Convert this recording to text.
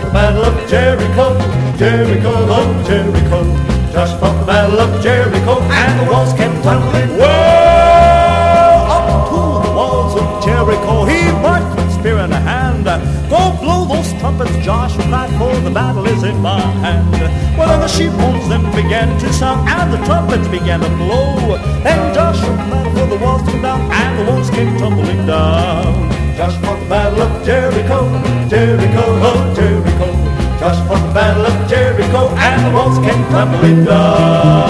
the battle of Jericho, Jericho, oh Jericho. Joshua fought the battle of Jericho, and the walls kept tumbling. Well, up to the walls of Jericho he marched with spear in a hand. Go blow those trumpets, Joshua cried, for the battle is in my hand. Well, then the sheep horns then began to sound, and the trumpets began to blow. Then Joshua cried for the walls to come down, and the walls came tumbling down. Joshua fought the battle of Jericho, Jericho, oh Jericho. Joshua fought the battle of Jericho, and the walls came tumbling down.